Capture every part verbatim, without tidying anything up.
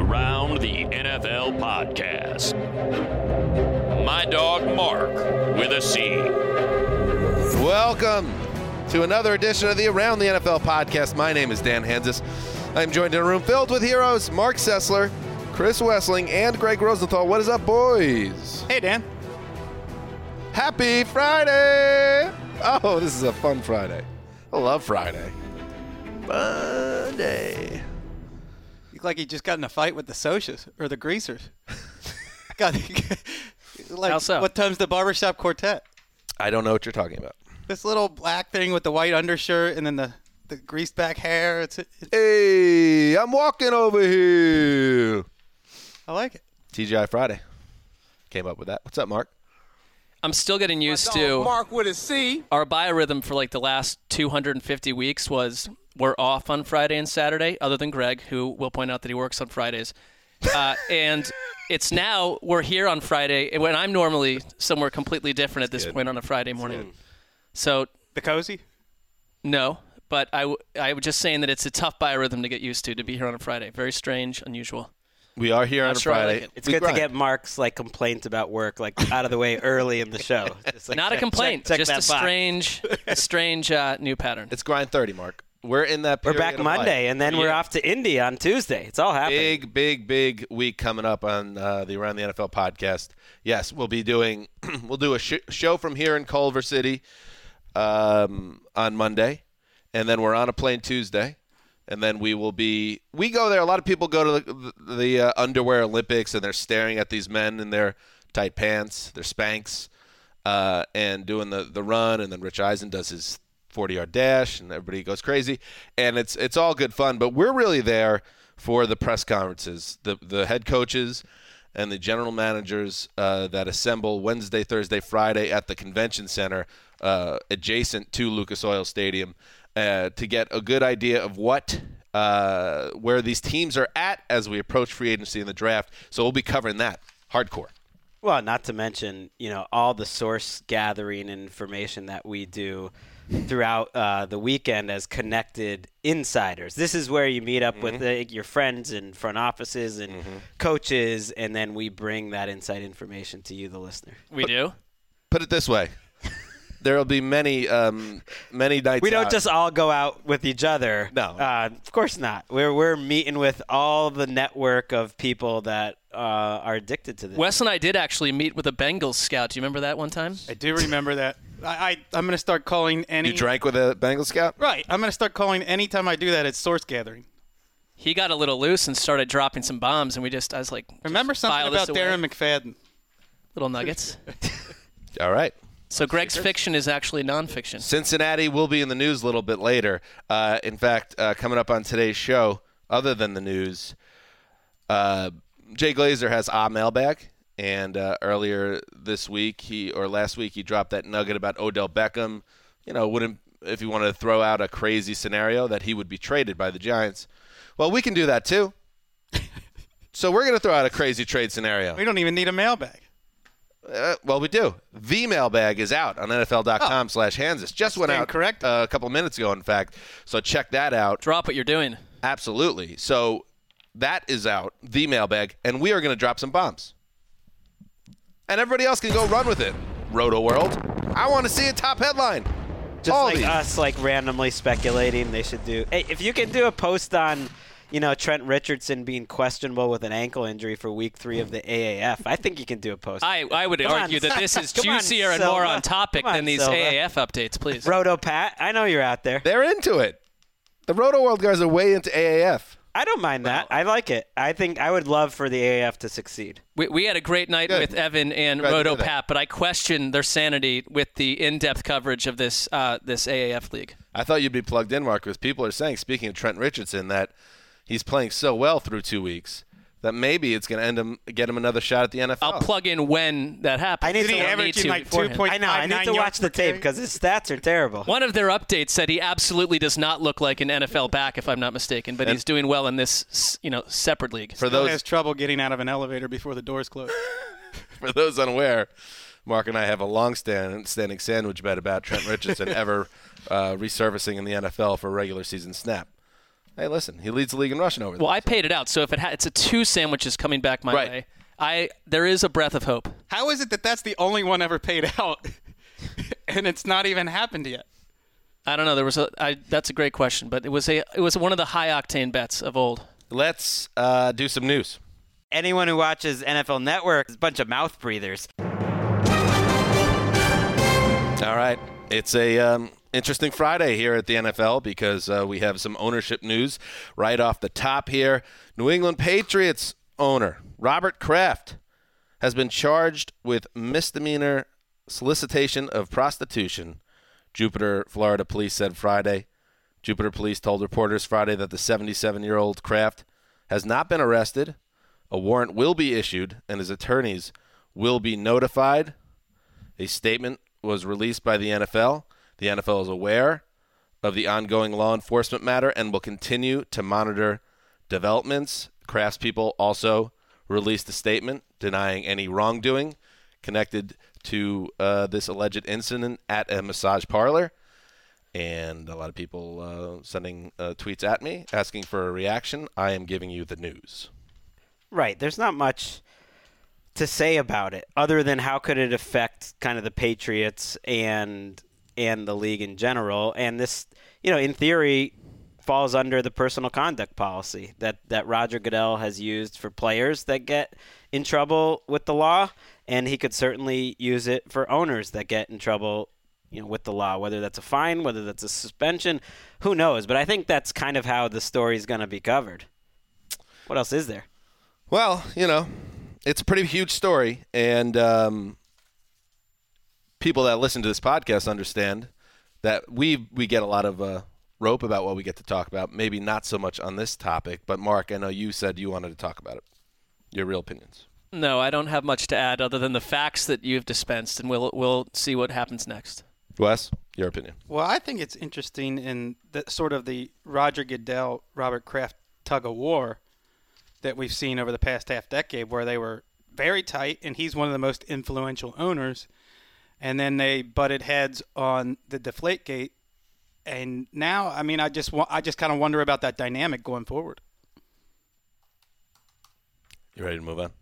Around the N F L podcast. My dog Mark with a C. Welcome to another edition of the Around the N F L podcast. My name is Dan Hansis. I'm joined in a room filled with heroes Mark Sessler, Chris Wessling, and Greg Rosenthal. What is up, boys? Hey, Dan. Happy Friday! Oh, this is a fun Friday. I love Friday. Monday. You look like you just got in a fight with the Socias or the Greasers. God, like, How so? What time's the barbershop quartet? I don't know what you're talking about. This little black thing with the white undershirt and then the, the greased back hair. It's, it's Hey, I'm walking over here. I like it. T G I Friday. Came up with that. What's up, Mark? I'm still getting used to Mark with a C. our biorhythm for like the last two hundred fifty weeks was we're off on Friday and Saturday, other than Greg, who will point out that he works on Fridays. Uh, and it's now we're here on Friday when I'm normally somewhere completely different at this good. point on a Friday morning. So The cozy? no, but I, w- I was just saying that it's a tough biorhythm to get used to, to be here on a Friday. Very strange, unusual. We are here on Not a sure I like Friday. it. It's We good grind. to get Mark's like complaints about work like out of the way early in the show. Just, like, Not a check- complaint, check- check just a that box. strange, a strange uh, new pattern. It's grind thirty, Mark. We're in that We're period back of life. Monday, and then we're Yeah. off to Indy on Tuesday. It's all happening. Big, big, big week coming up on uh, the Around the N F L podcast. Yes, we'll be doing we'll do a sh- show from here in Culver City um, on Monday, and then we're on a plane Tuesday, and then we will be we go there. A lot of people go to the, the uh, underwear Olympics, and they're staring at these men in their tight pants, their Spanx, uh, and doing the the run, and then Rich Eisen does his forty-yard dash, and everybody goes crazy, and it's it's all good fun. But we're really there for the press conferences, the the head coaches and the general managers uh, that assemble Wednesday, Thursday, Friday at the convention center uh, adjacent to Lucas Oil Stadium uh, to get a good idea of what uh, where these teams are at as we approach free agency and the draft. So we'll be covering that hardcore. Well, not to mention, you know, all the source gathering and information that we do throughout uh, the weekend as connected insiders. This is where you meet up Mm-hmm. with uh, your friends in front offices and Mm-hmm. coaches, and then we bring that inside information to you, the listener. We do? Put it this way. There will be many, um, many nights. We don't out. just all go out with each other. No. uh, of course not. We're we're meeting with all the network of people that uh, are addicted to this. Wes and I did actually meet with a Bengals scout. Do you remember that one time? I do remember that. I, I, I'm going to start calling any... You drank with a Bengal scout? Right. I'm going to start calling anytime I do that, it's source gathering. He got a little loose and started dropping some bombs, and we just, I was like, Remember just something file this about away. Darren McFadden? Little nuggets. All right. So Greg's fiction is actually nonfiction. Cincinnati will be in the news a little bit later. Uh, in fact, uh, coming up on today's show, other than the news, uh, Jay Glazer has a mailbag. And uh, earlier this week, he or last week, he dropped that nugget about Odell Beckham. You know, wouldn't if you wanted to throw out a crazy scenario that he would be traded by the Giants. Well, we can do that too. So we're going to throw out a crazy trade scenario. We don't even need a mailbag. Uh, well, we do. The mailbag is out on N F L dot com slash Hansis. Just went Stand out corrected. uh, a couple of minutes ago, in fact. So check that out. Drop what you're doing. Absolutely. So that is out, the mailbag, and we are going to drop some bombs. And everybody else can go run with it. Roto World. I want to see a top headline. Just All like these. us, like randomly speculating they should do. Hey, if you can do a post on, you know, Trent Richardson being questionable with an ankle injury for week three of the A A F, I think you can do a post. I, I would Come argue on. that this is Come on, juicier and more Silva. on topic Come on, than these Silva. A A F updates, please. Roto Pat, I know you're out there. They're into it. The Roto World guys are way into A A F. I don't mind that. I like it. I think I would love for the A A F to succeed. We, we had a great night Good. with Evan and Glad to Roto hear that. Pat, but I question their sanity with the in-depth coverage of this uh, this A A F league. I thought you'd be plugged in, Mark, because people are saying, speaking of Trent Richardson, that he's playing so well through two weeks that maybe it's going to end him, get him another shot at the N F L. I'll plug in when that happens. I need Did to he I don't average need in to like two beforehand. point I know. I need to watch the tape because his stats are terrible. One of their updates said he absolutely does not look like an N F L back, if I'm not mistaken, but And- he's doing well in this, you know, separate league. For Still those has trouble getting out of an elevator before the doors close. For those unaware, Mark and I have a long-standing standing sandwich bet about Trent Richardson ever uh, resurfacing in the N F L for a regular season snap. Hey, listen, he leads the league in rushing over there. Well, I so. paid it out, so if it ha- it's a two sandwiches coming back my Right. way, I there is a breath of hope. How is it that that's the only one ever paid out, and it's not even happened yet? I don't know. There was a. I, that's a great question, but it was a. It was one of the high octane bets of old. Let's uh, do some news. Anyone who watches N F L Network is a bunch of mouth breathers. All right. It's a um, interesting Friday here at the N F L because uh, we have some ownership news right off the top here. New England Patriots owner Robert Kraft has been charged with misdemeanor solicitation of prostitution, Jupiter, Florida police said Friday. Jupiter police told reporters Friday that the seventy-seven-year-old Kraft has not been arrested. A warrant will be issued, and his attorneys will be notified. A statement was released by the N F L. The N F L is aware of the ongoing law enforcement matter and will continue to monitor developments. Kraft's people also released a statement denying any wrongdoing connected to uh, this alleged incident at a massage parlor. And a lot of people uh, sending uh, tweets at me asking for a reaction. I am giving you the news. Right. There's not much to say about it other than how could it affect kind of the Patriots and and the league in general. And this, you know, in theory, falls under the personal conduct policy that, that Roger Goodell has used for players that get in trouble with the law. And he could certainly use it for owners that get in trouble, you know, with the law, whether that's a fine, whether that's a suspension, who knows? But I think that's kind of how the story is going to be covered. What else is there? Well, you know, it's a pretty huge story, and um, people that listen to this podcast understand that we we get a lot of uh, rope about what we get to talk about. Maybe not so much on this topic, but Mark, I know you said you wanted to talk about it. Your real opinions. No, I don't have much to add other than the facts that you've dispensed, and we'll we'll see what happens next. Wes, your opinion. Well, I think it's interesting in the sort of the Roger Goodell, Robert Kraft tug of war that we've seen over the past half decade, where they were very tight, and he's one of the most influential owners. And then they butted heads on the Deflategate, and now, I mean, I just wa- I just kind of wonder about that dynamic going forward. You ready to move on?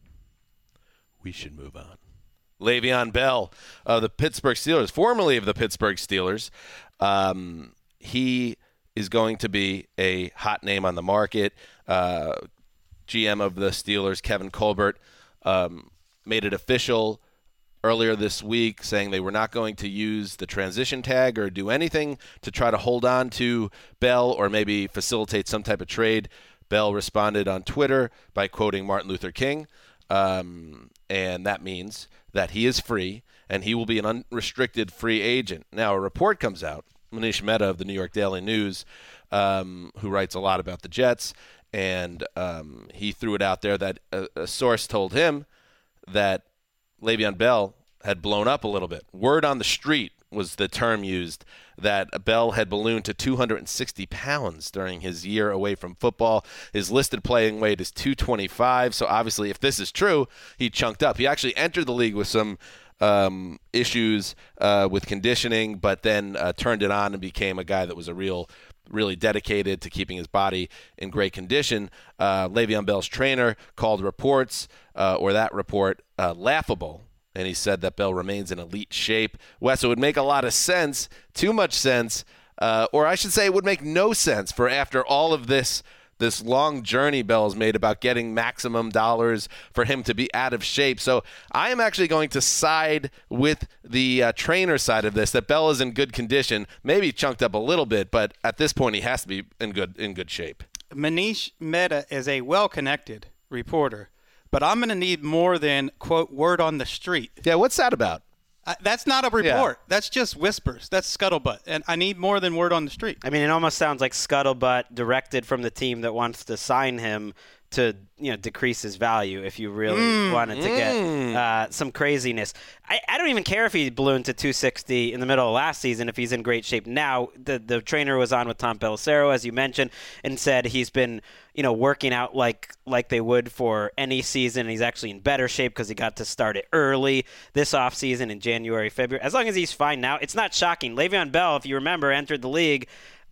We should move on. Le'Veon Bell of the Pittsburgh Steelers, formerly of the Pittsburgh Steelers, um, he is going to be a hot name on the market. Uh, G M of the Steelers, Kevin Colbert, um, made it official earlier this week, saying they were not going to use the transition tag or do anything to try to hold on to Bell or maybe facilitate some type of trade. Bell responded on Twitter by quoting Martin Luther King, um, and that means that he is free and he will be an unrestricted free agent. Now, a report comes out, Manish Mehta of the New York Daily News, um, who writes a lot about the Jets, and um, he threw it out there that a, a source told him that Le'Veon Bell had blown up a little bit. Word on the street was the term used, that Bell had ballooned to two hundred sixty pounds during his year away from football. His listed playing weight is two twenty-five, so obviously if this is true, he chunked up. He actually entered the league with some um, issues uh, with conditioning, but then uh, turned it on and became a guy that was a real really dedicated to keeping his body in great condition. Uh, Le'Veon Bell's trainer called reports, uh, or that report, uh, laughable, and he said that Bell remains in elite shape. Wes, it would make a lot of sense, too much sense, uh, or I should say it would make no sense for after all of this this long journey Bell's made about getting maximum dollars for him to be out of shape. So I am actually going to side with the uh, trainer side of this, that Bell is in good condition, maybe chunked up a little bit, but at this point he has to be in good in good shape. Manish Mehta is a well-connected reporter, but I'm going to need more than, quote, word on the street. Yeah, what's that about? Uh, that's not a report. Yeah. That's just whispers. That's scuttlebutt. And I need more than word on the street. I mean, it almost sounds like scuttlebutt directed from the team that wants to sign him to, you know, decrease his value if you really mm, wanted to mm. get uh, some craziness. I, I don't even care if he ballooned to two sixty in the middle of last season if he's in great shape now. The the trainer was on with Tom Pelissero, as you mentioned, and said he's been, you know, working out like like they would for any season. He's actually in better shape because he got to start it early this offseason in January, February. As long as he's fine now, it's not shocking. Le'Veon Bell, if you remember, entered the league about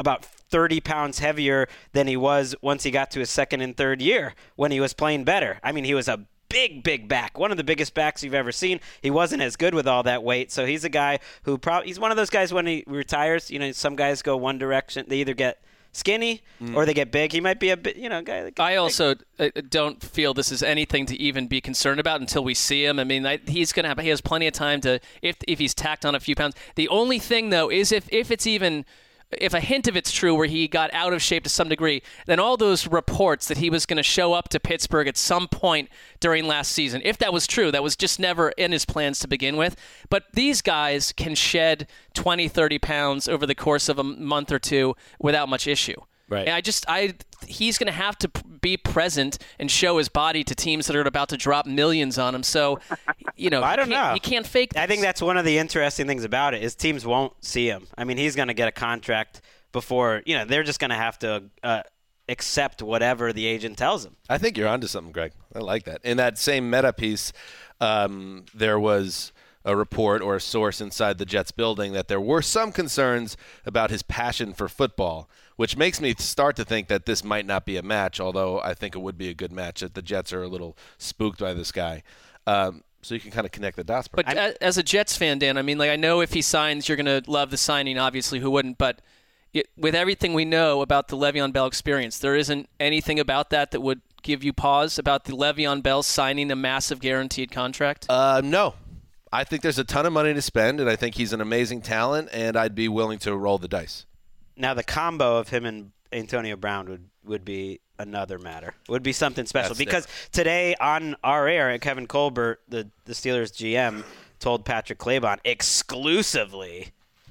thirty pounds heavier than he was once he got to his second and third year when he was playing better. I mean, he was a big, big back, one of the biggest backs you've ever seen. He wasn't as good with all that weight, so he's a guy who probably he's one of those guys when he retires. You know, some guys go one direction; they either get skinny mm. or they get big. He might be a bit, you know, guy. That I also uh, don't feel this is anything to even be concerned about until we see him. I mean, I, he's gonna have he has plenty of time to if if he's tacked on a few pounds. The only thing though is if if it's even. If a hint of it's true where he got out of shape to some degree, then all those reports that he was going to show up to Pittsburgh at some point during last season, if that was true, that was just never in his plans to begin with. But these guys can shed twenty, thirty pounds over the course of a month or two without much issue. Right. And I just, I, he's going to have to be present and show his body to teams that are about to drop millions on him. So, you know, I don't he can't, know. he can't fake this. I think that's one of the interesting things about it is teams won't see him. I mean, he's going to get a contract before, you know, they're just going to have to uh, accept whatever the agent tells him. I think you're onto something, Greg. I like that. In that same meta piece, um, there was a report or a source inside the Jets building that there were some concerns about his passion for football, which makes me start to think that this might not be a match, although I think it would be a good match, that the Jets are a little spooked by this guy. Um, so you can kind of connect the dots. But I, as a Jets fan, Dan, I mean, like I know if he signs, you're going to love the signing, obviously, who wouldn't? But it, with everything we know about the Le'Veon Bell experience, there isn't anything about that that would give you pause about the Le'Veon Bell signing a massive guaranteed contract? Uh, no. I think there's a ton of money to spend, and I think he's an amazing talent, and I'd be willing to roll the dice. Now, the combo of him and Antonio Brown would, would be another matter. Would be something special. That's because different. Today on our air, Kevin Colbert, the, the Steelers G M, told Patrick Claybon exclusively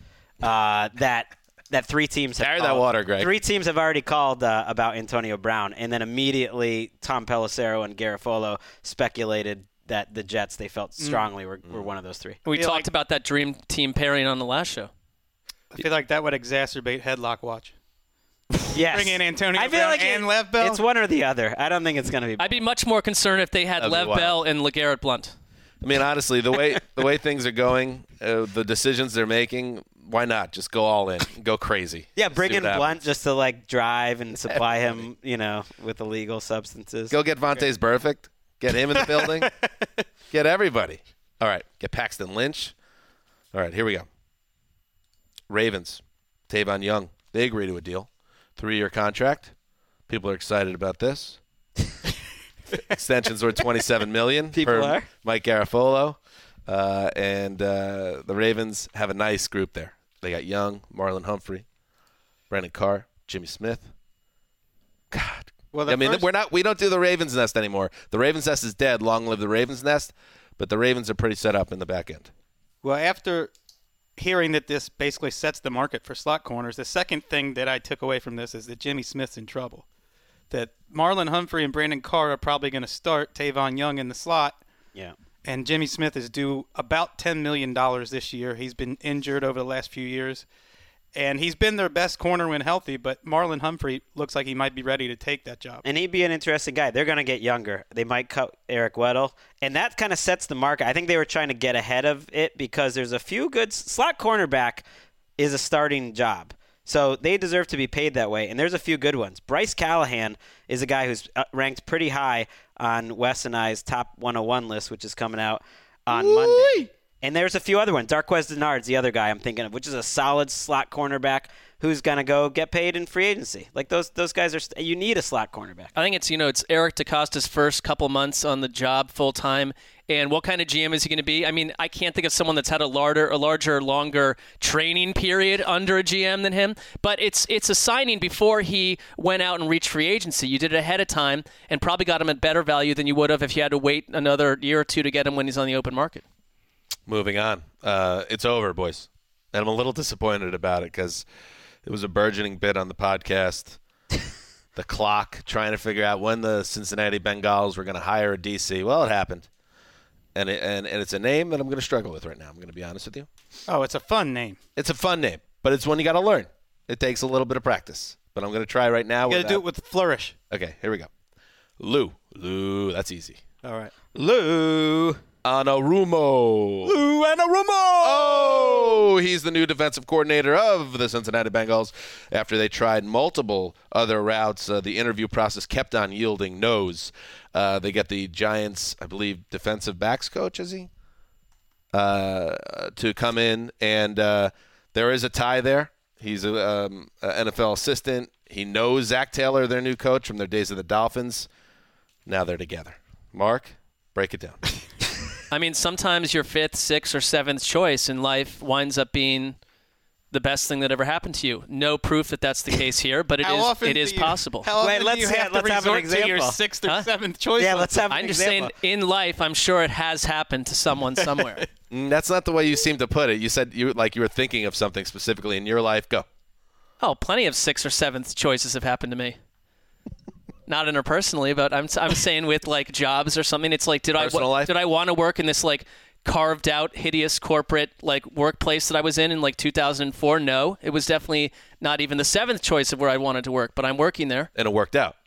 uh, that that three teams have Carry that called, water, Greg. Three teams have already called uh, about Antonio Brown, and then immediately Tom Pelissero and Garafolo speculated that the Jets, they felt strongly, were, were one of those three. We talked like- about that dream team pairing on the last show. I feel like that would exacerbate headlock watch. Yes. Bring in Antonio I feel Brown like and it- Lev Bell. It's one or the other. I don't think it's going to be. I'd be much more concerned if they had That'd be Lev wild. Bell and LeGarrette Blount. I mean, honestly, the way the way things are going, uh, the decisions they're making, why not just go all in, go crazy? Yeah, bring See in what happens. Blunt just to like drive and supply him, you know, with illegal substances. Go get Vontaze Burfict. Get him in the building. Get everybody. All right. Get Paxton Lynch. All right, here we go. Ravens. Tavon Young. They agree to a deal. Three-year contract. People are excited about this. Extensions were twenty-seven million dollars People per are? Mike Garafolo. Uh, and uh, the Ravens have a nice group there. They got Young, Marlon Humphrey, Brandon Carr, Jimmy Smith. God. Well, the I mean, first- we're not. We don't do the Ravens Nest anymore. The Ravens Nest is dead. Long live the Ravens Nest. But the Ravens are pretty set up in the back end. Well, after hearing that this basically sets the market for slot corners, the second thing that I took away from this is that Jimmy Smith's in trouble. That Marlon Humphrey and Brandon Carr are probably going to start Tavon Young in the slot, Yeah. and Jimmy Smith is due about ten million dollars this year. He's been injured over the last few years, and he's been their best corner when healthy, but Marlon Humphrey looks like he might be ready to take that job. And he'd be an interesting guy. They're going to get younger. They might cut Eric Weddle, and that kind of sets the market. I think they were trying to get ahead of it because there's a few good slot cornerback is a starting job. So they deserve to be paid that way, and there's a few good ones. Bryce Callahan is a guy who's uh, ranked pretty high on Wes and I's top one oh one list, which is coming out on Woo-wee. Monday. And there's a few other ones. Darquez Denard's the other guy I'm thinking of, which is a solid slot cornerback who's going to go get paid in free agency. Like those those guys are st- you need a slot cornerback. I think it's, you know, it's Eric DeCosta's first couple months on the job full time. And what kind of G M is he going to be? I mean, I can't think of someone that's had a larger, a larger, longer training period under a G M than him. But it's it's a signing before he went out and reached free agency. You did it ahead of time and probably got him at better value than you would have if you had to wait another year or two to get him when he's on the open market. Moving on. Uh, it's over, boys. And I'm a little disappointed about it because it was a burgeoning bit on the podcast. The clock, trying to figure out when the Cincinnati Bengals were going to hire a D C. Well, it happened. And, it, and, and it's a name that I'm going to struggle with right now. I'm going to be honest with you. Oh, it's a fun name. It's a fun name, but it's one you got to learn. It takes a little bit of practice. But I'm going to try right now. You got to without- do it with flourish. Okay, here we go. Lou. Lou, that's easy. All right. Lou. Anarumo. Lou Anarumo! Oh, he's the new defensive coordinator of the Cincinnati Bengals. After they tried multiple other routes, uh, the interview process kept on yielding no's. Uh, they get the Giants, I believe, defensive backs coach, is he? Uh, to come in, and uh, there is a tie there. He's an um, N F L assistant. He knows Zach Taylor, their new coach, from their days of the Dolphins. Now they're together. Mark, break it down. I mean, sometimes your fifth, sixth, or seventh choice in life winds up being the best thing that ever happened to you. No proof that that's the case here, but it How is often it do is you- possible. How often Wait, do let's you ha- have to let's have an resort to your example. sixth or Huh? seventh choice? Yeah, on let's have an I'm just example. saying, in life, I'm sure it has happened to someone somewhere. Mm, That's not the way you seem to put it. You said you like you were thinking of something specifically in your life. Go. Oh, plenty of sixth or seventh choices have happened to me. Not interpersonally, but I'm I'm saying with like jobs or something. It's like, did Personal I life? did I want to work in this like carved out, hideous corporate like workplace that I was in in like two thousand four? No, it was definitely not even the seventh choice of where I wanted to work, but I'm working there. And it worked out.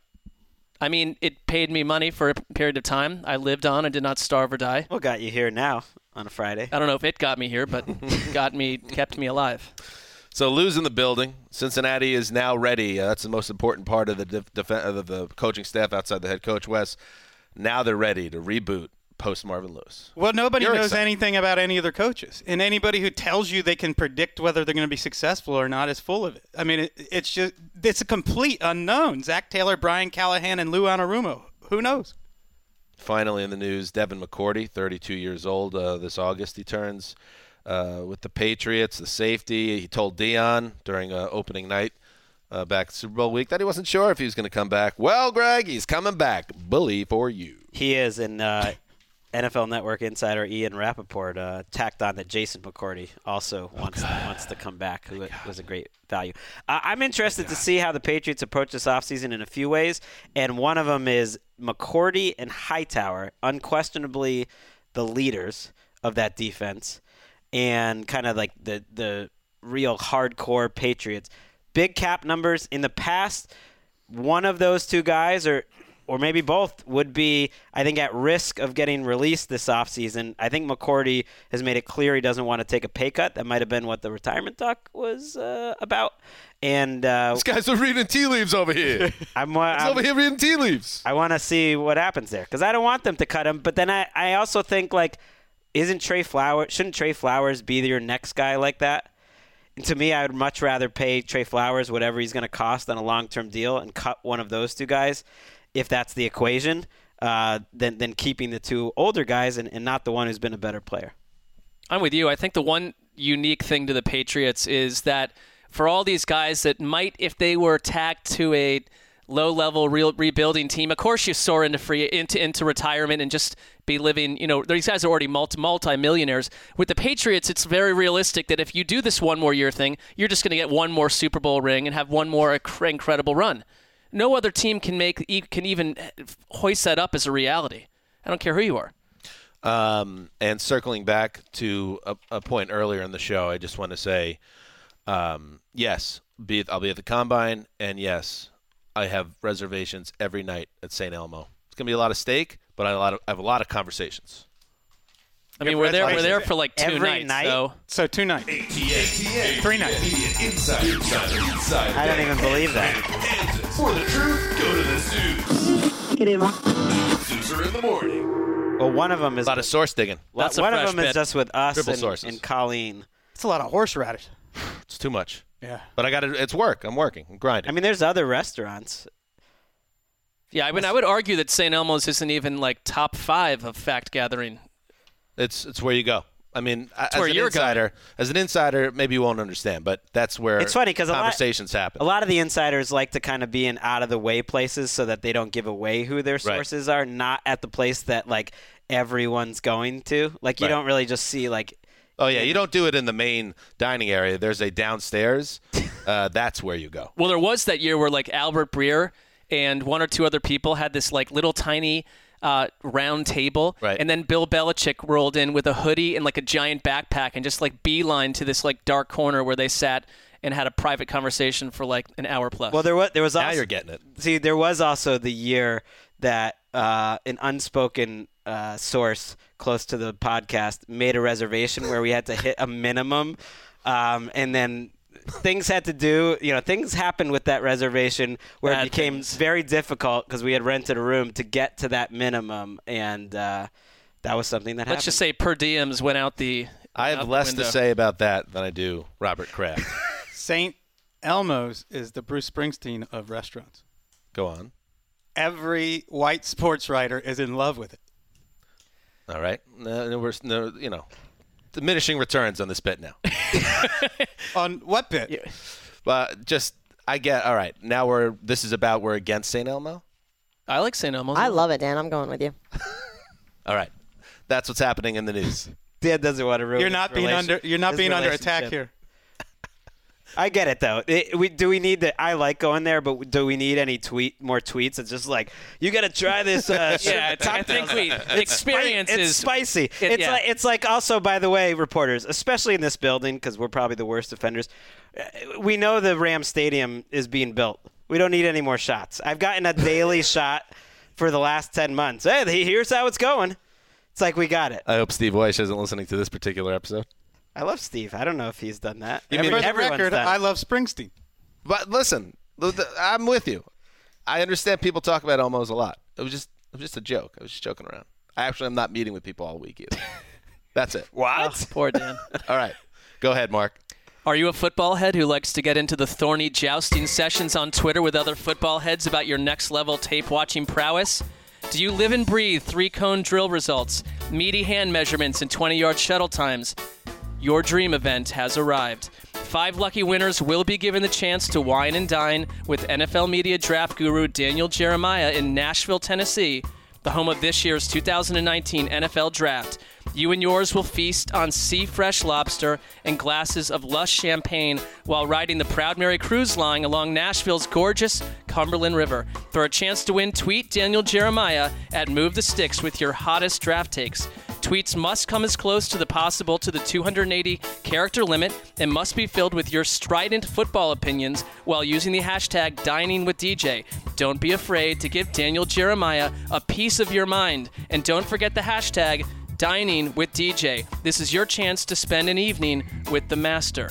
I mean, it paid me money for a period of time. I lived on. I did not starve or die. What got you here now on a Friday? I don't know if it got me here, but got me, kept me alive. So Lou's in the building. Cincinnati is now ready. Uh, that's the most important part of the def- def- of the coaching staff outside the head coach, Wes. Now they're ready to reboot post Marvin Lewis. Well, nobody You're knows excited. anything about any of their coaches, and anybody who tells you they can predict whether they're going to be successful or not is full of it. I mean, it, it's just it's a complete unknown. Zach Taylor, Brian Callahan, and Lou Anarumo. Who knows? Finally in the news, Devin McCourty, thirty-two years old. Uh, this August he turns uh, with the Patriots, the safety. He told Dion during uh, opening night uh, back Super Bowl week that he wasn't sure if he was going to come back. Well, Greg, he's coming back. Bully for you. He is, and uh, N F L Network insider Ian Rappaport uh, tacked on that Jason McCourty also wants wants to come back, who was a great value. Uh, I'm interested to see how the Patriots approach this offseason in a few ways, and one of them is McCourty and Hightower, unquestionably the leaders of that defense, and kind of like the the real hardcore Patriots. Big cap numbers in the past. One of those two guys, or or maybe both, would be, I think, at risk of getting released this offseason. I think McCourty has made it clear he doesn't want to take a pay cut. That might have been what the retirement talk was uh, about. And uh, This guy's reading tea leaves over here. I'm, He's I'm over here reading tea leaves. I want to see what happens there because I don't want them to cut him. But then I, I also think, like, isn't Trey Flowers, shouldn't Trey Flowers be your next guy like that? And to me, I would much rather pay Trey Flowers whatever he's going to cost on a long-term deal and cut one of those two guys, if that's the equation, uh, than, than keeping the two older guys and, and not the one who's been a better player. I'm with you. I think the one unique thing to the Patriots is that for all these guys that might, if they were tagged to a low-level real rebuilding team, of course you soar into free into into retirement and just be living. You know, these guys are already multi multi millionaires. With the Patriots, it's very realistic that if you do this one more year thing, you're just going to get one more Super Bowl ring and have one more inc- incredible run. No other team can make can even hoist that up as a reality. I don't care who you are. Um, and circling back to a, a point earlier in the show, I just want to say, um, yes, be, I'll be at the Combine, and yes, I have reservations every night at Saint Elmo. It's gonna be a lot of steak, but I, have a lot of, I have a lot of conversations. I mean, we're there. We're there for like two Every nights. night? So So two nights. A T N, Three nights. Inside, inside, inside. I don't even believe that. Kansas. For the truth, go to the Zeus. Zeus are in the morning. Well, one of them is A lot of source digging. That's a one of fresh them is bit. just with us Triple and, sources. and Colleen. It's a lot of horseradish. It's too much. Yeah. But I got to. It's work. I'm working. I'm grinding. I mean, there's other restaurants. yeah, I mean, I would argue that Saint Elmo's isn't even like top five of fact gathering. It's it's where you go. I mean, as where an you're insider, as an insider, maybe you won't understand, but that's where It's funny 'cause a lot- conversations happen. A lot of the insiders like to kind of be in out of the way places so that they don't give away who their sources are, not at the place that like everyone's going to. Like you Right. don't really just see like Oh yeah, you don't do it in the main dining area. There's a downstairs. Uh, that's where you go. Well, there was that year where like Albert Breer and one or two other people had this like little tiny uh, round table, Right. and then Bill Belichick rolled in with a hoodie and like a giant backpack and just like beeline to this like dark corner where they sat and had a private conversation for like an hour plus. well there was there was Now also you're getting it. see there was also the year that uh, an unspoken uh, source close to the podcast made a reservation where we had to hit a minimum, um, and then things had to do, you know, things happened with that reservation where Bad it became things. very difficult because we had rented a room to get to that minimum, and uh, that was something that Let's happened. just say per diems went out the. I out have the less to window. say about that than I do Robert Kraft. Saint Elmo's is the Bruce Springsteen of restaurants. Go on. Every white sports writer is in love with it. All right. No, no, we're, no, you know, diminishing returns on this bit now. On what bit? But just, I get, all right, now we're, this is about we're against Saint Elmo? I like Saint Elmo's. I love it, Dan. I'm going with you. All right. That's what's happening in the news. Dan doesn't want to ruin You're his not being relation- under. You're not his being under attack relationship. here. I get it though. It, we, do we need to? I like going there, but do we need any tweet more tweets? It's just like you got to try this. Uh, Yeah, I, I think we the experience It's is spicy. it- it's yeah. like it's like also, by the way, reporters, especially in this building, because we're probably the worst offenders. uh, We know the Ram Stadium is being built. We don't need any more shots. I've gotten a daily shot for the last ten months. Hey, here's how it's going. It's like we got it. I hope Steve Weish isn't listening to this particular episode. I love Steve. I don't know if he's done that. You And mean for the everyone's record, done it. I love Springsteen. But listen, the- the- I'm with you. I understand people talk about Elmo's a lot. It was just it was just a joke. I was just joking around. I actually am not meeting with people all week either. That's it. What? poor Dan. All right. Go ahead, Mark. Are you a football head who likes to get into the thorny jousting sessions on Twitter with other football heads about your next level tape watching prowess? Do you live and breathe three-cone drill results, meaty hand measurements, and twenty-yard shuttle times? Your dream event has arrived. Five lucky winners will be given the chance to wine and dine with N F L media draft guru Daniel Jeremiah in Nashville, Tennessee, the home of this year's two thousand nineteen N F L Draft. You and yours will feast on sea-fresh lobster and glasses of lush champagne while riding the Proud Mary Cruise Line along Nashville's gorgeous Cumberland River. For a chance to win, tweet Daniel Jeremiah at Move the Sticks with your hottest draft takes. Tweets must come as close to the possible to the two hundred eighty character limit and must be filled with your strident football opinions while using the hashtag Dining with D J. Don't be afraid to give Daniel Jeremiah a piece of your mind. And don't forget the hashtag Dining with D J. This is your chance to spend an evening with the master.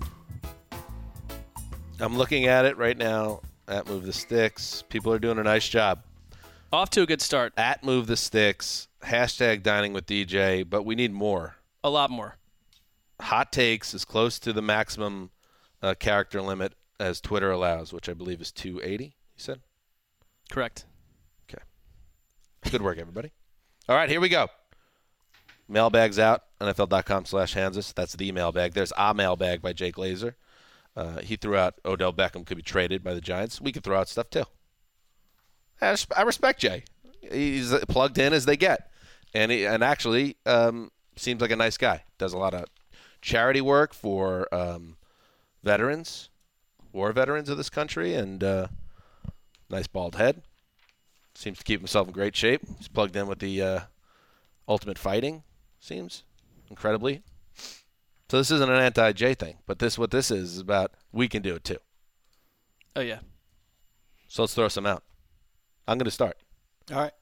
I'm looking at it right now at Move the Sticks. People are doing a nice job. Off to a good start. At Move the Sticks, hashtag Dining with D J, but we need more. A lot more. Hot takes as close to the maximum uh, character limit as Twitter allows, which I believe is two eighty, you said? Correct. Okay. Good work, everybody. All right, here we go. Mailbag's out, N F L dot com slash Hansis. That's the mailbag. There's a mailbag by Jake Laser. Uh, he threw out Odell Beckham could be traded by the Giants. We could throw out stuff, too. I res- I respect Jay. He's plugged in as they get. And he, and actually um, seems like a nice guy. Does a lot of charity work for um, veterans, war veterans of this country, and uh, nice bald head. Seems to keep himself in great shape. He's plugged in with the uh, Ultimate Fighting, seems, incredibly. So this isn't an anti-Jay thing, but this what this is is about we can do it too. Oh, yeah. So let's throw some out. I'm going to start. All right.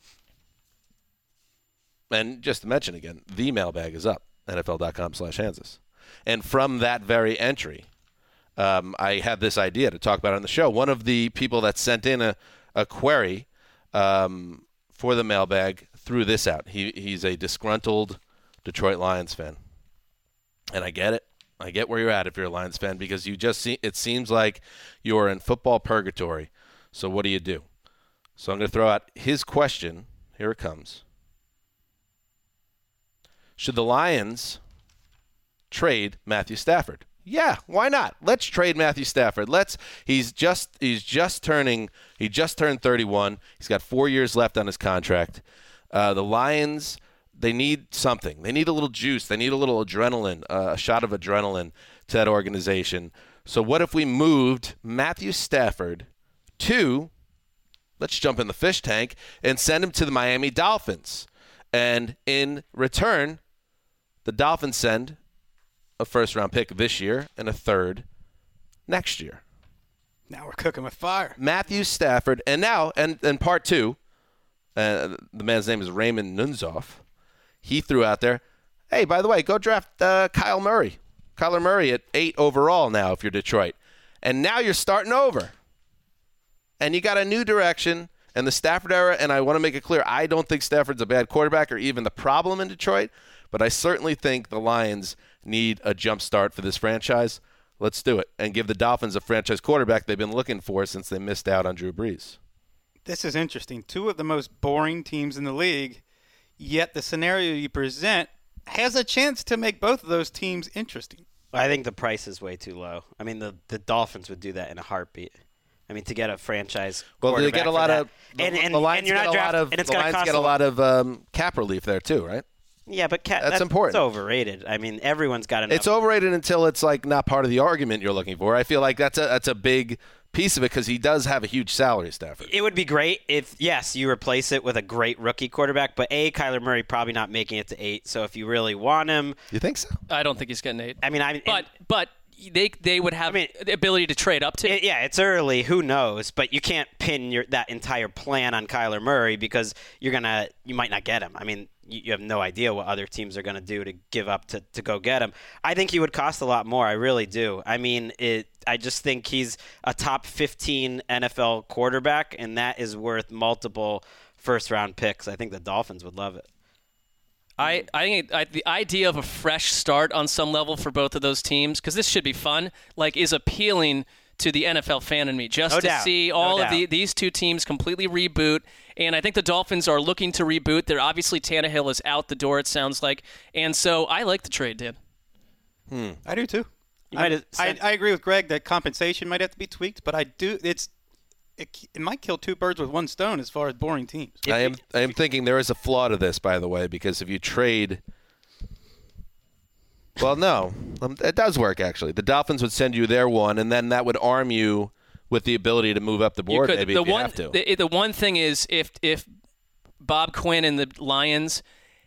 And just to mention again, the mailbag is up, N F L dot com slash Hansis. And from that very entry, um, I had this idea to talk about on the show. One of the people that sent in a, a query um, for the mailbag threw this out. He He's a disgruntled Detroit Lions fan. And I get it. I get where you're at if you're a Lions fan because you just see it seems like you're in football purgatory. So what do you do? So I'm going to throw out his question. Here it comes. Should the Lions trade Matthew Stafford? Yeah, why not? Let's trade Matthew Stafford. Let's he's just he's just turning he just turned thirty-one. He's got four years left on his contract. Uh, the Lions, they need something. They need a little juice. They need a little adrenaline, uh, a shot of adrenaline to that organization. So what if we moved Matthew Stafford to, let's jump in the fish tank, and send him to the Miami Dolphins? And in return, the Dolphins send a first-round pick this year and a third next year. Now we're cooking with fire. Matthew Stafford, and now, and, and part two, uh, the man's name is Raymond Nunzoff. He threw out there, hey, by the way, go draft uh, Kyle Murray. Kyler Murray at eight overall now if you're Detroit. And now you're starting over. And you got a new direction. And the Stafford era, and I want to make it clear, I don't think Stafford's a bad quarterback or even the problem in Detroit, but I certainly think the Lions need a jump start for this franchise. Let's do it and give the Dolphins a franchise quarterback they've been looking for since they missed out on Drew Brees. This is interesting. Two of the most boring teams in the league, yet the scenario you present has a chance to make both of those teams interesting. I think the price is way too low. I mean, the, the Dolphins would do that in a heartbeat. I mean, to get a franchise well, they get a lot that. of the, and, and, the Lions and you're get not a draft, lot of and it's the Lions cost get a lot of um, cap relief there too, right? Yeah, but cap, that's, that's important. It's overrated. I mean, everyone's got enough. It's overrated until it's like not part of the argument you're looking for. I feel like that's a that's a big piece of it because he does have a huge salary, Stafford. It would be great if, yes, you replace it with a great rookie quarterback, but A, Kyler Murray probably not making it to eight, so if you really want him. You think so? I don't think he's getting eight. I mean, I But, but they they would have I mean, the ability to trade up to. It, yeah, it's early. Who knows? But you can't pin your that entire plan on Kyler Murray because you're gonna you might not get him. I mean, you, you have no idea what other teams are gonna do to give up to, to go get him. I think he would cost a lot more. I really do. I mean, it. I just think he's a top fifteen N F L quarterback, and that is worth multiple first round picks. I think the Dolphins would love it. I, I think I, the idea of a fresh start on some level for both of those teams, because this should be fun, like is appealing to the N F L fan in me. Just no to doubt. see all no of the, doubt. these two teams completely reboot. And I think the Dolphins are looking to reboot. They're obviously Tannehill is out the door, it sounds like. And so I like the trade, Dan. Hmm. I do too. You might have I, sent- I agree with Greg that compensation might have to be tweaked, but I do. It's it, it might kill two birds with one stone as far as boring teams. I am I am thinking there is a flaw to this, by the way, because if you trade, well, no, um, it does work actually. The Dolphins would send you their one, and then that would arm you with the ability to move up the board. You could, maybe the if you one, have to. The, the one thing is if if Bob Quinn and the Lions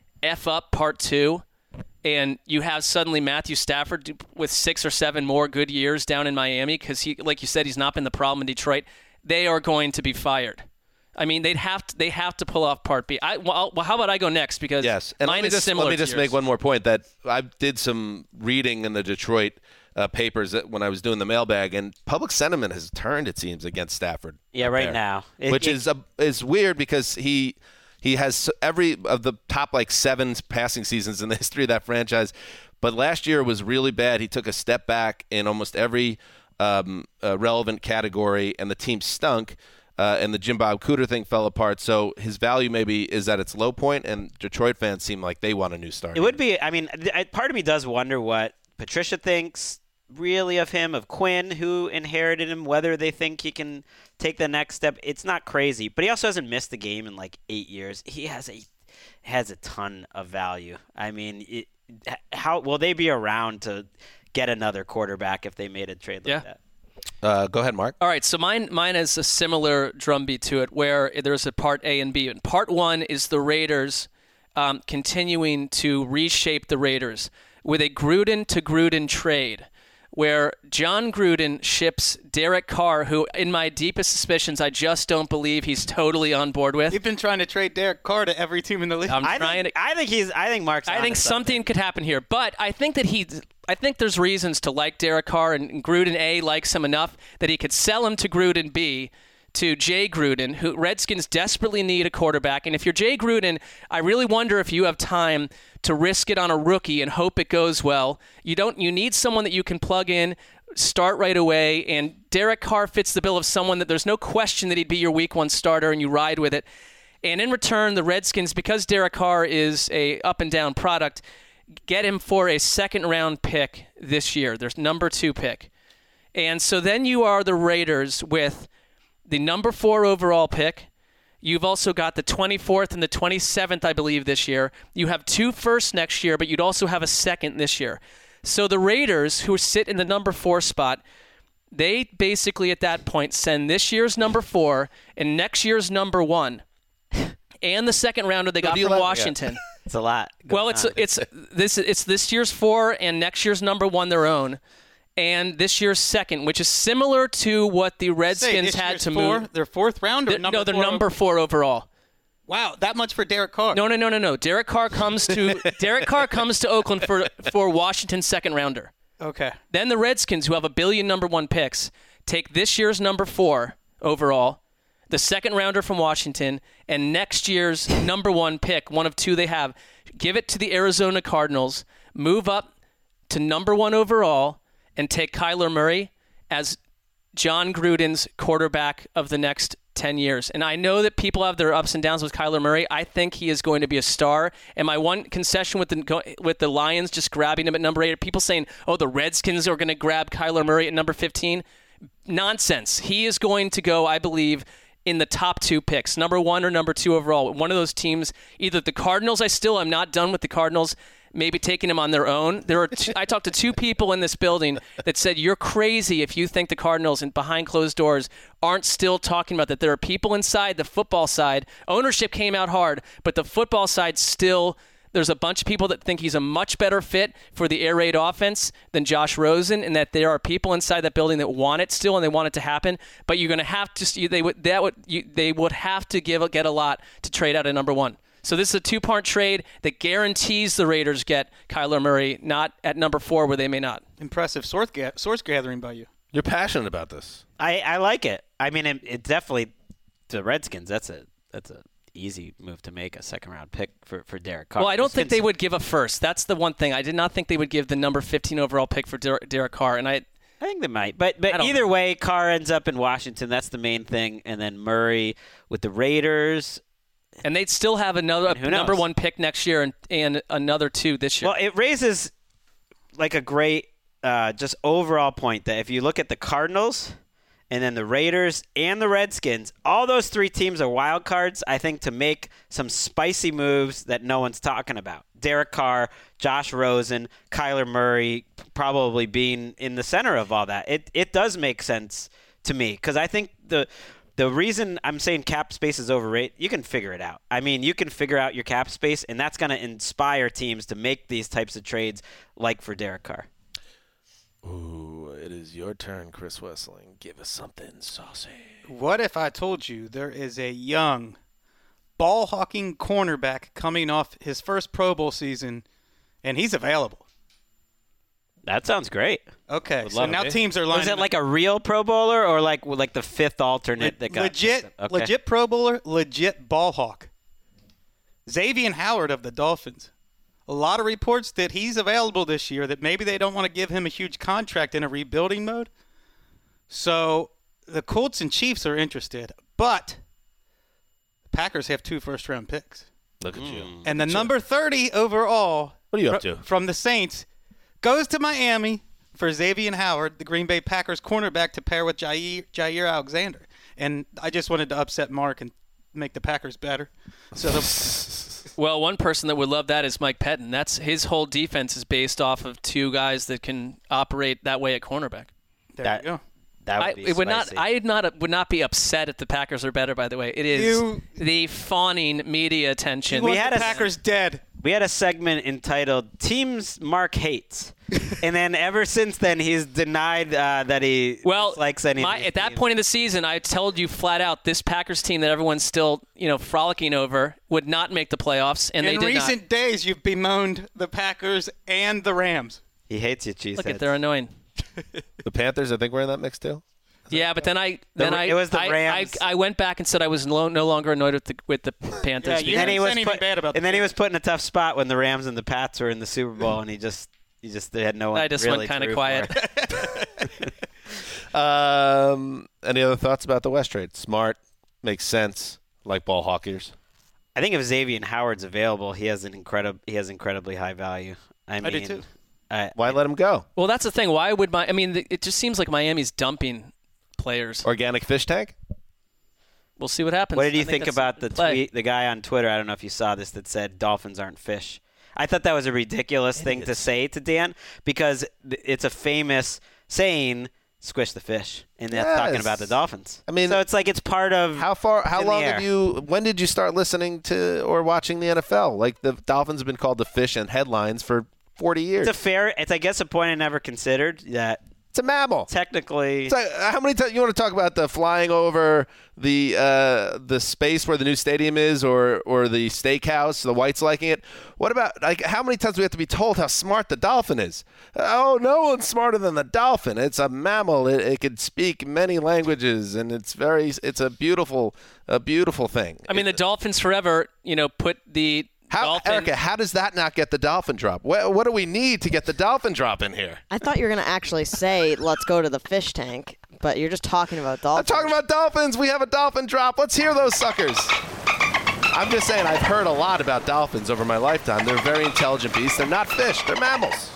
F up part two, and you have suddenly Matthew Stafford with six or seven more good years down in Miami because he, like you said, he's not been the problem in Detroit. They are going to be fired. I mean, they'd have to. They have to pull off Part B. I, well, well, how about I go next because yes, and mine let me is just, similar. Let me to just yours. make one more point that I did some reading in the Detroit uh, papers that when I was doing the mailbag, and public sentiment has turned, it seems, against Stafford. Yeah, up right there, now. It- which it- is a, is weird because he he has every of the top like seven passing seasons in the history of that franchise, but last year was really bad. He took a step back in almost every um, uh, relevant category, and the team stunk. Uh, and the Jim Bob Cooter thing fell apart. So his value maybe is at its low point, and Detroit fans seem like they want a new start. It would be. I mean, th- part of me does wonder what Patricia thinks really of him, of Quinn, who inherited him, whether they think he can take the next step. It's not crazy, but he also hasn't missed a game in like eight years. He has a has a ton of value. I mean, it, how will they be around to get another quarterback if they made a trade like Yeah. that? Uh, go ahead, Mark. All right, so mine mine has a similar drumbeat to it, where there's a part A and B. And part one is the Raiders um, continuing to reshape the Raiders with a Gruden to Gruden trade, where John Gruden ships Derek Carr, who, in my deepest suspicions, I just don't believe he's totally on board with. You've been trying to trade Derek Carr to every team in the league. I'm I trying think, to. I think he's. I think Mark's. I onto think something could happen here, but I think that he, I think there's reasons to like Derek Carr, and Gruden A likes him enough that he could sell him to Gruden B, to Jay Gruden, who Redskins desperately need a quarterback. And if you're Jay Gruden, I really wonder if you have time to risk it on a rookie and hope it goes well. You don't. You need someone that you can plug in, start right away, and Derek Carr fits the bill of someone that there's no question that he'd be your week one starter, and you ride with it. And in return, the Redskins, because Derek Carr is a up and down product, get him for a second round pick this year. There's number two pick. And so then you are the Raiders with the number four overall pick. You've also got the twenty-fourth and the twenty-seventh, I believe, this year. You have two firsts next year, but you'd also have a second this year. So the Raiders, who sit in the number four spot, they basically at that point send this year's number four and next year's number one and the second rounder they got do you from like- Washington. It's a lot. Well, going it's on. it's this it's this year's four and next year's number one their own, and this year's second, which is similar to what the Say, Redskins this had year's to four, move. Their fourth round or They're- number no, they're four number four overall. Wow, that much for Derek Carr. No, no, no, no, no. Derek Carr comes to Derek Carr comes to Oakland for for Washington's second rounder. Okay. Then the Redskins, who have a billion number one picks, take this year's number four overall, the second rounder from Washington, and next year's number one pick, one of two they have, give it to the Arizona Cardinals, move up to number one overall, and take Kyler Murray as John Gruden's quarterback of the next ten years. And I know that people have their ups and downs with Kyler Murray. I think he is going to be a star. And my one concession with the with the Lions just grabbing him at number eight, people saying, oh, the Redskins are going to grab Kyler Murray at number fifteen. Nonsense. He is going to go, I believe, in the top two picks, number one or number two overall. One of those teams, either the Cardinals, I still am not done with the Cardinals, maybe taking him on their own. There are two, I talked to two people in this building that said, you're crazy if you think the Cardinals and behind closed doors aren't still talking about that. There are people inside the football side. Ownership came out hard, but the football side still, there's a bunch of people that think he's a much better fit for the air raid offense than Josh Rosen, and that there are people inside that building that want it still and they want it to happen. But you're going to have to, they would, that would, you, they would have to give get a lot to trade out at number one. So this is a two-part trade that guarantees the Raiders get Kyler Murray, not at number four where they may not. Impressive source, ga- source gathering by you. You're passionate about this. I, I like it. I mean, it, it definitely the Redskins. That's a that's a easy move to make, a second round pick for, for Derek Carr. Well, I don't think they would give a first. That's the one thing. I did not think they would give the number fifteen overall pick for Der- Derek Carr, and I. I think they might, but but either way, Carr ends up in Washington. That's the main thing, and then Murray with the Raiders. And they'd still have another number one pick next year and, and another two this year. Well, it raises like a great uh, just overall point that if you look at the Cardinals and then the Raiders and the Redskins, all those three teams are wild cards, I think, to make some spicy moves that no one's talking about. Derek Carr, Josh Rosen, Kyler Murray probably being in the center of all that. It it does make sense to me because I think the – The reason I'm saying cap space is overrated, you can figure it out. I mean, you can figure out your cap space, and that's going to inspire teams to make these types of trades like for Derek Carr. Ooh, it is your turn, Chris Wessling. Give us something saucy. What if I told you there is a young, ball-hawking cornerback coming off his first Pro Bowl season, and he's available? That sounds great. Okay, Would so love now it. teams are lining Was it up. like a real Pro Bowler or like like the fifth alternate that got legit, okay. legit Pro Bowler, legit ball hawk. Xavier Howard of the Dolphins. A lot of reports that he's available this year, that maybe they don't want to give him a huge contract in a rebuilding mode. So the Colts and Chiefs are interested, but the Packers have two first-round picks. Look at you. And the number thirty overall What are you up fr- to? from the Saints goes to Miami for Xavier Howard, the Green Bay Packers cornerback, to pair with Jair, Jair Alexander. And I just wanted to upset Mark and make the Packers better. So the, Well, one person that would love that is Mike Pettin. That's his whole defense is based off of two guys that can operate that way at cornerback. there That- you go. That would I, be it would not. spicy. I would not would not be upset if the Packers are better. By the way, it is You- the fawning media attention. You want We had the a- Packers dead. We had a segment entitled "Teams Mark Hates," and then ever since then he's denied uh, that he Well, likes any. my, of these at that teams. point in the season, I told you flat out this Packers team that everyone's still, you know, frolicking over would not make the playoffs, and In they did recent not. days, you've bemoaned the Packers and the Rams. he hates you, cheeseheads. Look at they're annoying. The Panthers, I think, were in that mix too. Yeah, but then I then The- I it was the I, Rams. I, I went back and said I was no, no longer annoyed with the with the Panthers. Yeah, you And then he didn't was say anything put, bad about and the then he was Panthers. put in a tough spot when the Rams and the Pats were in the Super Bowl, and he just he just they had no one. I just really went kind to of root quiet. for. Um, any other thoughts about the West trade? Smart, makes sense. Like ball hawkers. I think if Xavier Howard's available, he has an incredible he has incredibly high value. I mean, do too. I, Why let him go? Well, that's the thing. Why would my? I mean, the, it just seems like Miami's dumping players. Organic fish tank? We'll see what happens. What did I you think think that's about the play. tweet? The guy on Twitter, I don't know if you saw this, that said dolphins aren't fish. I thought that was a ridiculous thing to say to Dan because th- it's a famous saying, "Squish the fish," and that's talking Yes. about the dolphins. I mean, so it's like it's part of How far? How in the long air. have you? When did you start listening to or watching the N F L? Like the Dolphins have been called the fish in headlines for forty years. It's a fair. It's I guess a point I never considered that It's a mammal. Technically, It's like, how many times you want to talk about the flying over the uh, the space where the new stadium is, or or the steakhouse, the whites liking it? What about like how many times do we have to be told how smart the dolphin is? Oh, no one's smarter than the dolphin. It's a mammal. It, it can speak many languages, and it's very it's a beautiful a beautiful thing. I mean, the Dolphins forever, you know, put the How, dolphin. Erica, how does that not get the dolphin drop? What, what do we need to get the dolphin drop in here? I thought you were going to actually say, let's go to the fish tank, but you're just talking about I'm dolphins. talking about dolphins. We have a dolphin drop. Let's hear those suckers. I'm just saying I've heard a lot about dolphins over my lifetime. They're very intelligent beasts. They're not fish. They're mammals.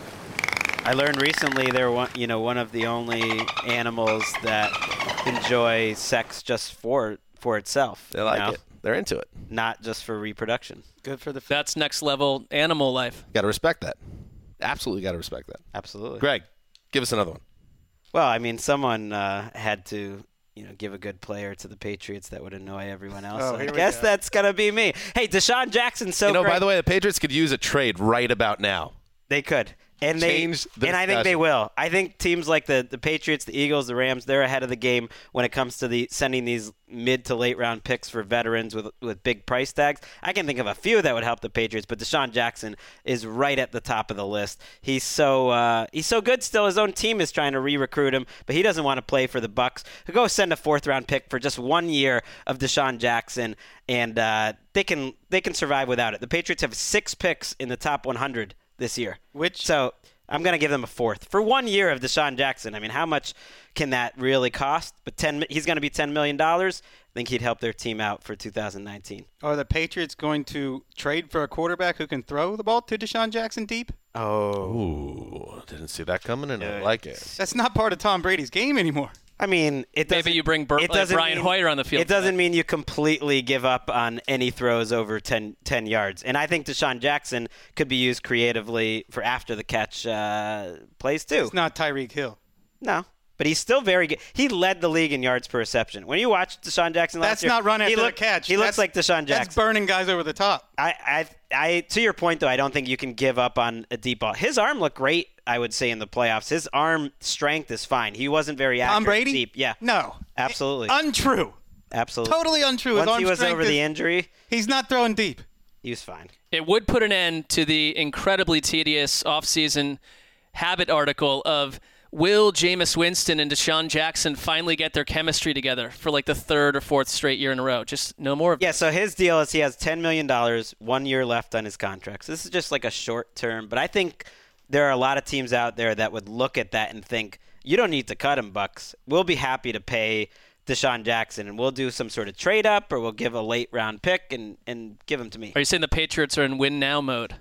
I learned recently they're one, you know, one of the only animals that enjoy sex just for for itself. They like you know? it. They're into it. Not just for reproduction. Good for the. That's next level animal life. Got to respect that. Absolutely got to respect that. Absolutely. Greg, give us another one. Well, I mean, someone uh, had to, you know, give a good player to the Patriots that would annoy everyone else. Oh, So I here we guess go. that's gonna be me. Hey, Deshaun Jackson's so you know, great. by the way, the Patriots could use a trade right about now. They could. And Change they the and I think they discussion. will. I think teams like the, the Patriots, the Eagles, the Rams, they're ahead of the game when it comes to the sending these mid to late round picks for veterans with with big price tags. I can think of a few that would help the Patriots, but Deshaun Jackson is right at the top of the list. He's so uh, he's so good still. His own team is trying to re-recruit him, but he doesn't want to play for the Bucs. He'll go send a fourth round pick for just one year of Deshaun Jackson, and uh, they can they can survive without it. The Patriots have six picks in the top one hundred this year. Which So I'm going to give them a fourth. For one year of Deshaun Jackson, I mean, how much can that really cost? But ten, he's going to be ten million dollars. I think he'd help their team out for two thousand nineteen. are the Patriots going to trade for a quarterback who can throw the ball to Deshaun Jackson deep? Oh. Ooh, didn't see that coming, and I like it. That's not part of Tom Brady's game anymore. I mean, it doesn't. Maybe you bring Bur- it like doesn't Brian mean- Hoyer on the field It for doesn't that. mean you completely give up on any throws over ten, ten yards. And I think Deshaun Jackson could be used creatively for after the catch uh, plays too. It's not Tyreek Hill. No. But he's still very good. He led the league in yards per reception. When you watch Deshaun Jackson last That's year, not run he after looked, the catch. He looks That's- like Deshaun Jackson. That's burning guys over the top. I, I, I, to your point though, I don't think you can give up on a deep ball. His arm looked great, I would say, in the playoffs. His arm strength is fine. He wasn't very accurate Tom Brady? deep. Yeah, No. absolutely, Untrue. absolutely, Totally untrue. His Once arm he was strength over is- the injury, He's not throwing deep. he was fine. It would put an end to the incredibly tedious offseason habit article of will Jameis Winston and Deshaun Jackson finally get their chemistry together for like the third or fourth straight year in a row. Just no more of Yeah, so his deal is he has ten million dollars, one year left on his contract. So this is just like a short term. But I think there are a lot of teams out there that would look at that and think, you don't need to cut him, Bucks. We'll be happy to pay Deshaun Jackson, and we'll do some sort of trade up, or we'll give a late round pick and, and give him to me. Are you saying the Patriots are in win now mode?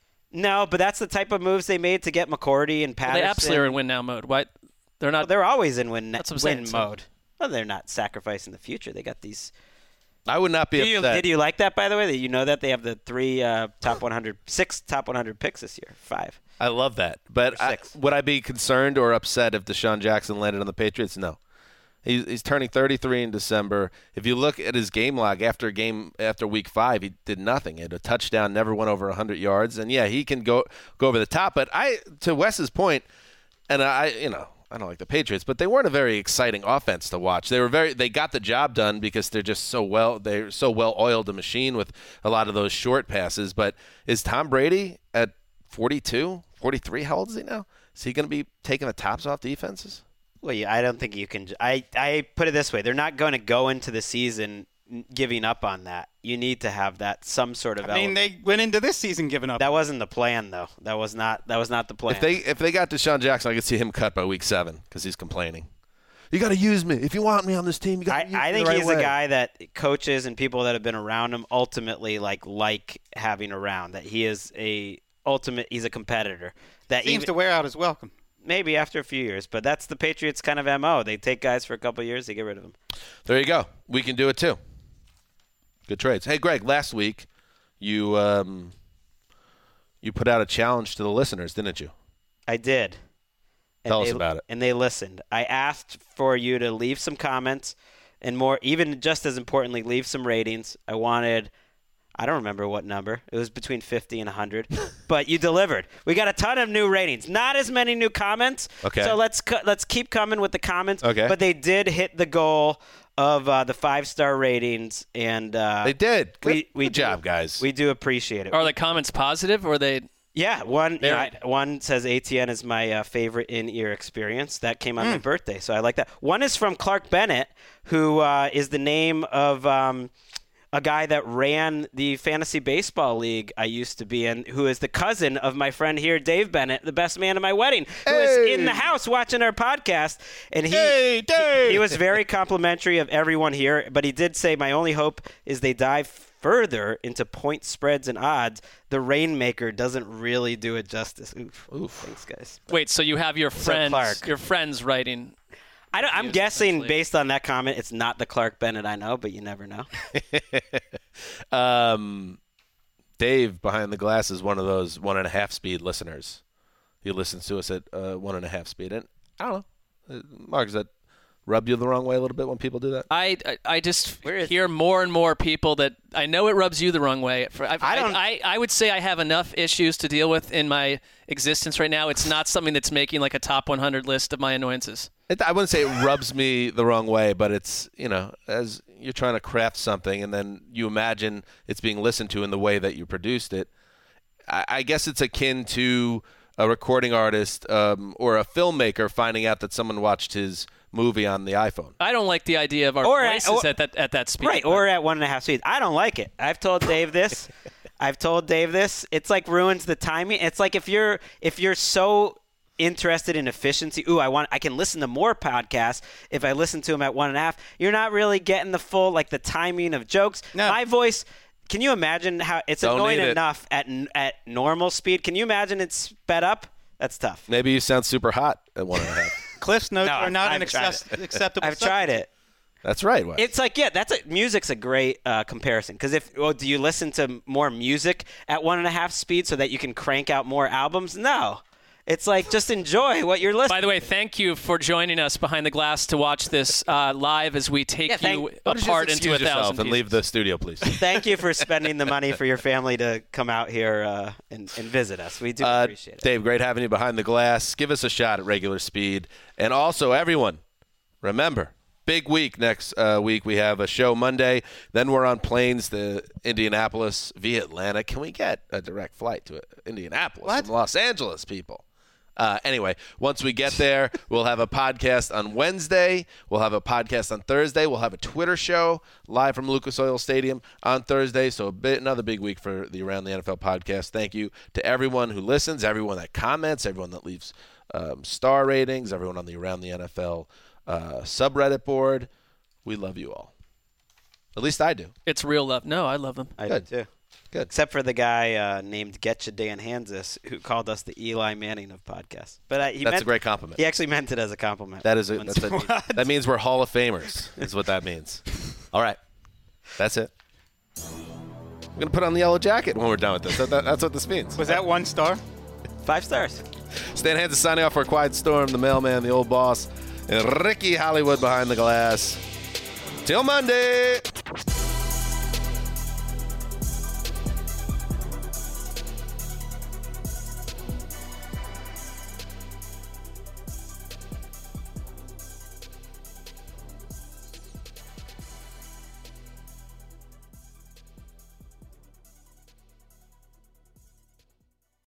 No, but that's the type of moves they made to get McCourty and Patterson. Well, they absolutely are in win now mode. Why? They're not. Well, they're always in win, That's what I'm saying, win so- mode. Well, they're not sacrificing the future. They got these. I would not be Did you, upset. did you like that, by the way? That you know that they have the three uh, top one hundred, six top one hundred picks this year, five. I love that. But Or I, six. would I be concerned or upset if Deshaun Jackson landed on the Patriots? No. He's, he's turning thirty-three in December. If you look at his game log after game after week five, he did nothing. He had a touchdown, never went over one hundred yards. And, yeah, he can go go over the top. But I, to Wes's point, and I, you know, I don't like the Patriots, but they weren't a very exciting offense to watch. They were very, they got the job done because they're just so well, they're so well oiled a machine with a lot of those short passes. But is Tom Brady at forty-two, forty-three? How old is he now? Is he going to be taking the tops off defenses? Well, yeah, I don't think you can. I, I put it this way: they're not going to go into the season giving up on that. You need to have that some sort of. I mean, element. they went into this season giving up. that wasn't the plan, though. That was not. That was not the plan. If they if they got Deshaun Jackson, I could see him cut by week seven because he's complaining. You got to use me if you want me on this team. You got I, to use I me think the right he's way. a guy that coaches and people that have been around him ultimately like like having around. That he is a ultimate. He's a competitor. That Seems even, to wear out his welcome. maybe after a few years, but that's the Patriots' kind of M O. They take guys for a couple of years, they get rid of them. There you go. We can do it too. Good trades. Hey, Greg. Last week, you um, you put out a challenge to the listeners, didn't you? I did. And Tell us they- about it. And they listened. I asked for you to leave some comments and more, even just as importantly, leave some ratings. I wanted I don't remember what number. It was between fifty and one hundred. But you delivered. We got a ton of new ratings. Not as many new comments. Okay. So let's cu- let's keep coming with the comments. Okay. But they did hit the goal of uh, the five-star ratings. and uh, They did. Good, we, we good do- job, guys. We do appreciate it. Are the comments positive or are they? Yeah, one you know, Very- I- one says A T N is my uh, favorite in-ear experience. That came on my birthday, so I like that. One is from Clark Bennett, who uh, is the name of um, a guy that ran the fantasy baseball league I used to be in, who is the cousin of my friend here, Dave Bennett, the best man at my wedding, who is Hey! in the house watching our podcast. And he, Hey, Dave! he, he was very complimentary of everyone here, but he did say, my only hope is they dive further into point spreads and odds. The Rainmaker doesn't really do it justice. Oof. Oof. Thanks, guys. Wait, so you have your friends, Clark. your friends writing. I don't, I'm Views, guessing essentially. based on that comment, it's not the Clark Bennett I know, but you never know. um, Dave behind the glass is one of those one and a half speed listeners. He listens to us at uh, one and a half speed, and I don't know, uh, Mark, does that rub you the wrong way a little bit when people do that? I, I, I just Where is- hear more and more people that I know it rubs you the wrong way. For, I, I don't- I, I would say I have enough issues to deal with in my existence right now. It's not something that's making like a top one hundred list of my annoyances. It, I wouldn't say it rubs me the wrong way, but it's, you know, as you're trying to craft something and then you imagine it's being listened to in the way that you produced it. I, I guess it's akin to a recording artist um, or a filmmaker finding out that someone watched his movie on the iPhone. I don't like the idea of our Or at- voices or- at that at that speed. Right, or at one and a half speeds. I don't like it. I've told Dave this. I've told Dave this. It's like ruins the timing. It's like if you're if you're so interested in efficiency, ooh, I want I can listen to more podcasts if I listen to them at one and a half. You're not really getting the full like the timing of jokes. No. My voice. Can you imagine how it's Don't annoying need it. enough at at normal speed? Can you imagine it's sped up? That's tough. Maybe you sound super hot at one and a half. Cliff's notes No, are not I've an tried access- acceptable. I've tried it. That's right. Wes. It's like, yeah, that's a, music's a great uh, comparison. Because if, well, do you listen to more music at one and a half speed so that you can crank out more albums? No. It's like, just enjoy what you're listening By the way, thank you for joining us behind the glass to watch this uh, live as we take Yeah, thank- you Why Why don't you apart just into a excuse yourself thousand and leave pieces. the studio, please. Thank you for spending the money for your family to come out here uh, and, and visit us. We do Uh, appreciate it. Dave, great having you behind the glass. Give us a shot at regular speed. And also, everyone, remember, big week next uh, week. We have a show Monday. Then we're on planes to Indianapolis via Atlanta. Can we get a direct flight to Indianapolis What? from Los Angeles, people? Uh, anyway, once we get there, we'll have a podcast on Wednesday. We'll have a podcast on Thursday. We'll have a Twitter show live from Lucas Oil Stadium on Thursday. So a bit, another big week for the Around the N F L podcast. Thank you to everyone who listens, everyone that comments, everyone that leaves um, star ratings, everyone on the Around the N F L uh, subreddit board. We love you all. At least I do. It's real love. No, I love them. I good. do too. Good. Except for the guy uh, named Getcha Dan Hansis, who called us the Eli Manning of podcasts. But uh, he That's meant, a great compliment. He actually meant it as a compliment. That is a, Once- that's a, that means we're Hall of Famers. Is what that means. All right, that's it. We're gonna put on the yellow jacket when we're done with this. That, that, that's what this means. Was that one star? Five stars. Stan Hansen signing off for a Quiet Storm, the mailman, the old boss, and Ricky Hollywood behind the glass. Till Monday.